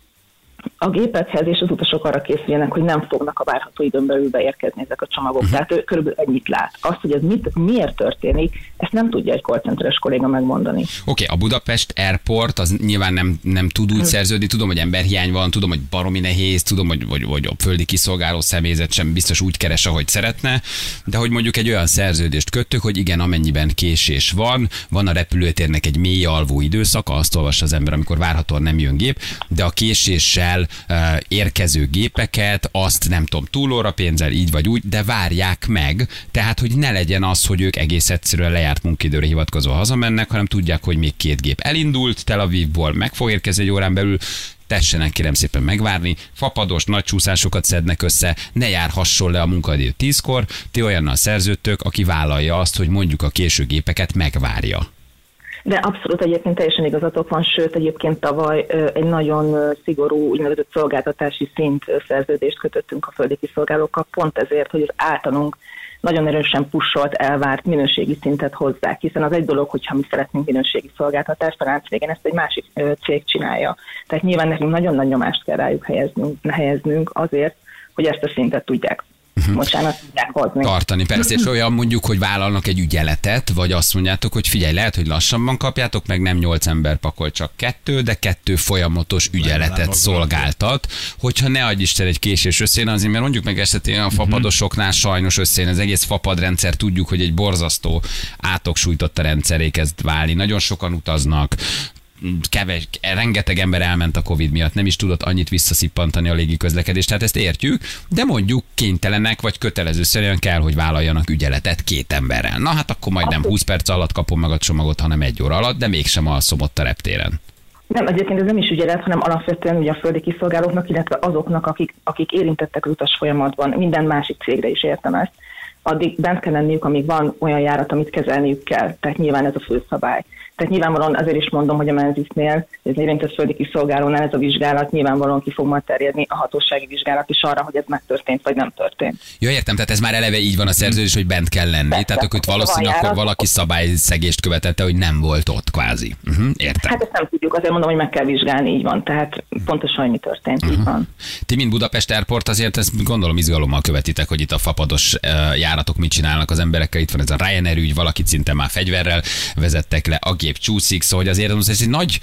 a gépekhez, és az utasok arra készüljenek, hogy nem fognak a várható időn belül beérkezni ezek a csomagok. Uh-huh. Tehát ő körülbelül ennyit lát. Azt, hogy ez mit, miért történik, ezt nem tudja egy call centeres kolléga megmondani. Oké, okay, a Budapest Airport az nyilván nem, nem tud úgy uh-huh. szerződni, tudom, hogy emberhiány van, tudom, hogy baromi nehéz, tudom, hogy, hogy, hogy a földi kiszolgáló személyzet sem biztos úgy keres, ahogy szeretne, de hogy mondjuk egy olyan szerződést kötök, hogy igen, amennyiben késés van, van a repülőtérnek egy mély alvó időszaka, azt olvassa az ember, amikor várhatóan nem jön gép, de a késéssel érkező gépeket, azt nem tudom, túlóra pénzzel, így vagy úgy, de várják meg, tehát, hogy ne legyen az, hogy ők egész egyszerűen lejárt munkaidőre hivatkozva hazamennek, hanem tudják, hogy még két gép elindult, Tel Avivból meg fog érkezni egy órán belül, tessenek kérem szépen megvárni, fapados, nagy csúszásokat szednek össze, ne járhasson le a munkaidő tízkor, ti olyannal szerződtök, aki vállalja azt, hogy mondjuk a késő gépeket megvárja. De abszolút egyébként teljesen igazatok van, sőt egyébként tavaly egy nagyon szigorú úgynevezett szolgáltatási szint szerződést kötöttünk a földi kiszolgálókkal, pont ezért, hogy az általunk nagyon erősen pusholt, elvárt minőségi szintet hozzák, hiszen az egy dolog, hogyha mi szeretnénk minőségi szolgáltatást, a lánc végén ezt egy másik cég csinálja. Tehát nyilván nekünk nagyon nagy nyomást kell rájuk helyeznünk, helyeznünk azért, hogy ezt a szintet tudják uh-huh. bocsánat, tudják hozni. Tartani, persze, és olyan mondjuk, hogy vállalnak egy ügyeletet, vagy azt mondjátok, hogy figyelj, lehet, hogy lassabban kapjátok, meg nem nyolc ember pakol, csak kettő, de kettő folyamatos ügyeletet szolgáltat, hogyha ne adj Isten egy késés összejön, azért, mert mondjuk meg esetén a fapadosoknál sajnos összejön az egész fapadrendszer, tudjuk, hogy egy borzasztó átoksújtott a rendszeré kezd válni, nagyon sokan utaznak, keves, rengeteg ember elment a Covid miatt, nem is tudott annyit visszaszippantani a légiközlekedést, tehát ezt értjük, de mondjuk kénytelenek vagy kötelezőszerűen kell, hogy vállaljanak ügyeletet két emberrel. Na hát akkor majd nem húsz perc alatt kapom meg a csomagot, hanem egy óra alatt, de mégsem alszom ott a reptéren. Nem, egyébként ez nem is ügyelet, hanem alapvetően ugye a földi kiszolgálóknak, illetve azoknak, akik, akik érintettek az utas folyamatban, minden másik cégre is értem ezt, addig bent kell lenniük, amíg van olyan járat, amit kezelniük kell. Tehát nyilván ez a fő szabály. Tehát nyilvánvalóan azért is mondom, hogy a Menzisnél, ez érintett földi kiszolgálónál ez a vizsgálat nyilvánvalóan ki fog majd terjedni a hatósági vizsgálat is arra, hogy ez megtörtént vagy nem történt. Jó, értem, tehát ez már eleve így van a szerződés, hogy bent kell lenni. Persze, tehát akkor itt valószínűleg akkor valaki szabályszegést követette, hogy nem volt ott kvázi. Uh-huh, értem. Hát ezt nem tudjuk, azért mondom, hogy meg kell vizsgálni, így van. Tehát pontosan, hogy mi történt, uh-huh. így van. Ti, mint Budapest Airport, azért ezt gondolom izgalommal követitek, hogy itt a fapados uh, járatok mit csinálnak az emberekkel. Itt van ez a Ryanair ügy, valaki szinte már fegyverrel vezettek le, a gép csúszik, szóval hogy azért ez egy nagy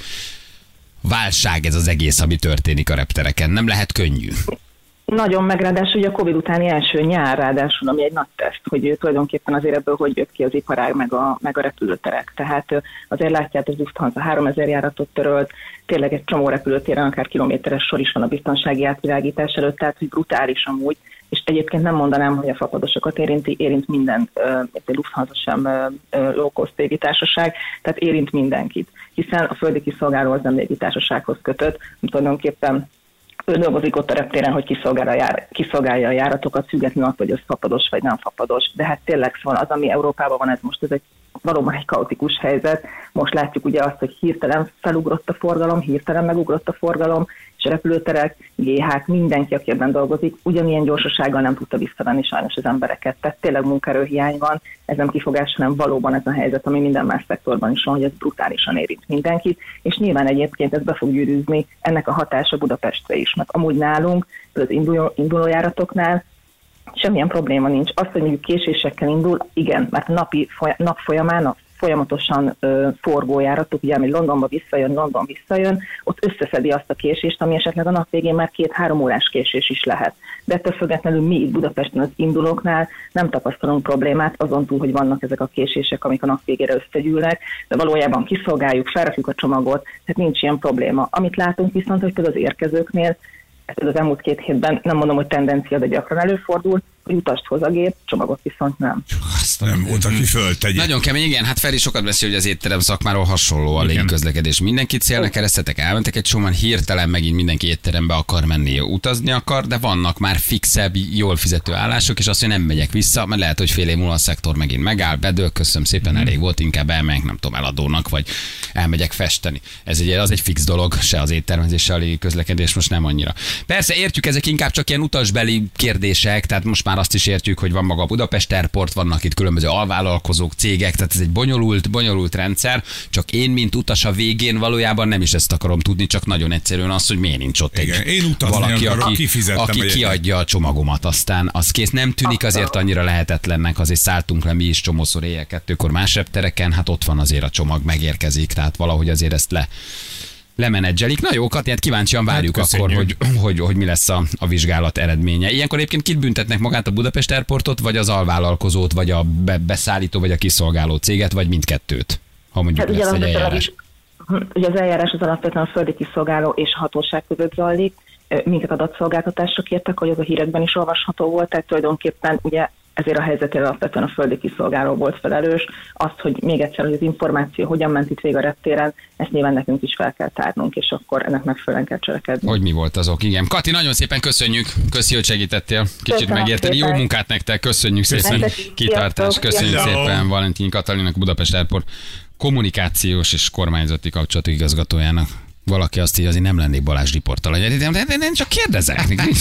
válság ez az egész, ami történik a reptereken. Nem lehet könnyű. Nagyon meg, ráadásul ugye a Covid utáni első nyár, ráadásul, ami egy nagy teszt, hogy tulajdonképpen azért ebből hogy jött ki az iparág, meg a, meg a repülőterek. Tehát azért látjátok, az Lufthansa háromezer járatot törölt, tényleg egy csomó repülőtéren akár kilométeres sor is van a biztonsági átvilágítás előtt, tehát hogy brutális amúgy, és egyébként nem mondanám, hogy a fapadosokat érinti, érint minden, egy Lufthansa sem low-cost légitársaság, tehát érint mindenkit, hiszen a földi kiszolgáló az nem légitársasághoz kötött, tulajdonképpen ő dolgozik ott a reptéren, hogy kiszolgálja a, jár, kiszolgálja a járatokat, függetlenül attól, hogy ez fapados vagy nem fapados. De hát tényleg szóval az, ami Európában van, ez most ez egy valóban egy kaotikus helyzet. Most látjuk ugye azt, hogy hirtelen felugrott a forgalom, hirtelen megugrott a forgalom, és a repülőterek, gé hák, mindenki, aki ebben dolgozik, ugyanilyen gyorsasággal nem tudta visszavenni sajnos az embereket. Tehát tényleg munkaerőhiány van, ez nem kifogás, hanem valóban ez a helyzet, ami minden más szektorban is van, hogy ez brutálisan érint mindenkit, és nyilván egyébként ez be fog gyűrűzni ennek a hatása Budapestre is, mert amúgy nálunk, az induló, indulójáratoknál semmilyen probléma nincs. Azt, hogy mondjuk késésekkel indul, igen, mert napi, nap folyamán a folyamatosan ö, forgójáratok, ugye, ami Londonba visszajön, London visszajön, ott összeszedi azt a késést, ami esetleg a nap végén már két-három órás késés is lehet. De ettől függetlenül mi itt Budapesten az indulóknál nem tapasztalunk problémát, azon túl, hogy vannak ezek a késések, amik a nap végére összegyűlnek, de valójában kiszolgáljuk, felrakjuk a csomagot, tehát nincs ilyen probléma. Amit látunk viszont, hogy például az érkezőknél, ez az elmúlt két hétben, nem mondom, hogy tendencia, de gyakran előfordul, hogy utast hoz a gép, csomagot viszont nem. Azt nem volt, aki föltegye. Nagyon kemény, igen, hát Feri sokat beszél, hogy az étterem szakmáról hasonló a légiközlekedés. Mindenkit célra keresztetek, elmentek egy csomóan, hirtelen megint mindenki étterembe akar menni, utazni akar, de vannak már fixebb, jól fizető állások, és azt, hogy nem megyek vissza, mert lehet, hogy fél év múlva a szektor megint megáll, bedől, köszönöm szépen, elég volt, inkább elmegyek, nem tudom, eladónak, vagy elmegyek festeni. Ez egy, az egy fix dolog, se az éttermezés, se a légiközlekedés most nem annyira. Persze értjük, ezek inkább csak ilyen utasbeli kérdések, tehát most már azt is értjük, hogy van maga a Budapest Airport, vannak itt különböző alvállalkozók, cégek, tehát ez egy bonyolult, bonyolult rendszer, csak én, mint utas a végén valójában nem is ezt akarom tudni, csak nagyon egyszerűen az, hogy miért nincs ott igen, egy én valaki, akarok, aki, aki a kiadja a csomagomat, aztán az kész. Nem tűnik azért annyira lehetetlennek, azért szálltunk le mi is csomószor éjjel kettőkor más reptereken, hát ott van azért a csomag, megérkezik, tehát valahogy azért ezt le lemenedzselik. Na jó, Kati, hát kíváncsian várjuk hát akkor, hogy, hogy, hogy mi lesz a, a vizsgálat eredménye. Ilyenkor egyébként kit büntetnek, magát a Budapest Airportot, vagy az alvállalkozót, vagy a be, beszállító, vagy a kiszolgáló céget, vagy mindkettőt, ha mondjuk hát lesz egy eljárás. Ugye az eljárás az alapvetően a földi kiszolgáló és a hatóság között zajlik. Minket adatszolgáltatásra kértek, hogy az a hírekben is olvasható volt, tehát tulajdonképpen ugye ezért a helyzetére alapvetően a földi kiszolgáló volt felelős. Azt, hogy még egyszer, hogy az információ hogyan ment itt végig a reptéren, ezt nyilván nekünk is fel kell tárnunk, és akkor ennek megfelelően kell cselekedni. Hogy mi volt azok, igen. Kati, nagyon szépen köszönjük, köszi, hogy segítettél. Kicsit köszönöm megérteni. Jó munkát nektek, köszönjük szépen. Kitartást, köszönjük Hello. szépen Valentin Katalinnak, Budapest Airport kommunikációs és kormányzati kapcsolatok igazgatójának. Valaki azt így azért nem lennék Balázs riporttal. Nem csak kérdezek.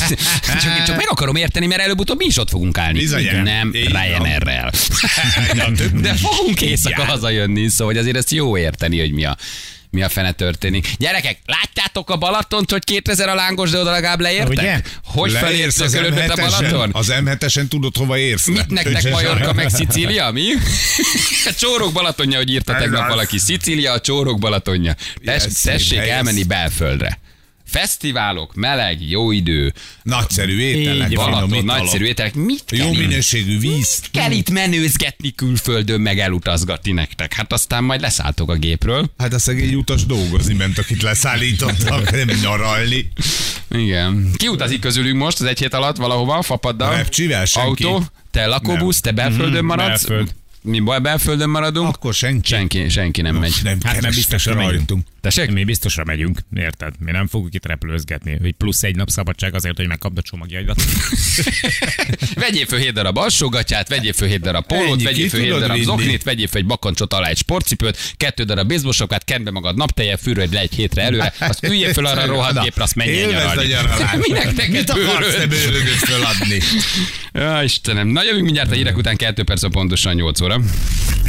Csak, csak meg akarom érteni, mert előbb-utóbb mi is ott fogunk állni. Bizony, nem Ryanairrel. De fogunk éjszaka hazajönni, szóval azért ezt jó érteni, hogy mi a Mi a fene történik? Gyerekek, látjátok a Balatont, hogy kétezer a lángos, de oda legalább leértek? Ugye? Hogy Leérsz felérsz az a körödöt a Balaton? Az em hetesen tudod, hova érsz? Mit nektek Majorka meg Szicília, mi? Csórok Balatonja, hogy írta tegnap valaki. Szicília, a Csórok Balatonja. Tess, Yes, szép tessék hely ez. elmenni belföldre. Fesztiválok, meleg, jó idő, Nagyszerű ételek, Így van. Balaton, finom nagyszerű italok, ételek. Mit kell, jó itt, minőségű víz. kell itt menőzgetni külföldön, meg elutazgatni nektek? Hát aztán majd leszálltok a gépről. Hát a szegény utas dolgozni ment, akit leszállítottak, nem nyaralni. Igen. Ki utazik közülünk most az egy hét alatt valahova, fapaddal? Repcsivel senki. Autó, te lakóbusz, te belföldön maradsz? belföld. Mi baj, belföldön maradunk? Akkor senki. Senki, senki nem megy. Nem, Hát nem biztosra megyünk. rajtunk. Tessék? Mi biztosra megyünk, érted? Mi nem fogjuk itt repülőzgetni, hogy plusz egy nap szabadság azért, hogy megkapd a csomagjaidat. Vegyél föl hét darab alsógatyát, vegyél föl hét darab pólót, Ennyi, vegyél ki föl hét tudod darab vinni. zoknit, vegyél föl egy bakancsot alá egy sportcipőt, kettő darab baseballsapkát, kend be magad napteje, fűröd le egy hétre előre, azt üljél föl arra a rohadt Na, gépre, azt menjél élvezd a nyaralni. nyaralást. Minek neked Mit akarsz te bőröd? bőrödöt föladni? Ja, Istenem. Na jövünk mindjárt a hírek után, kettő perc pontosan nyolc óra.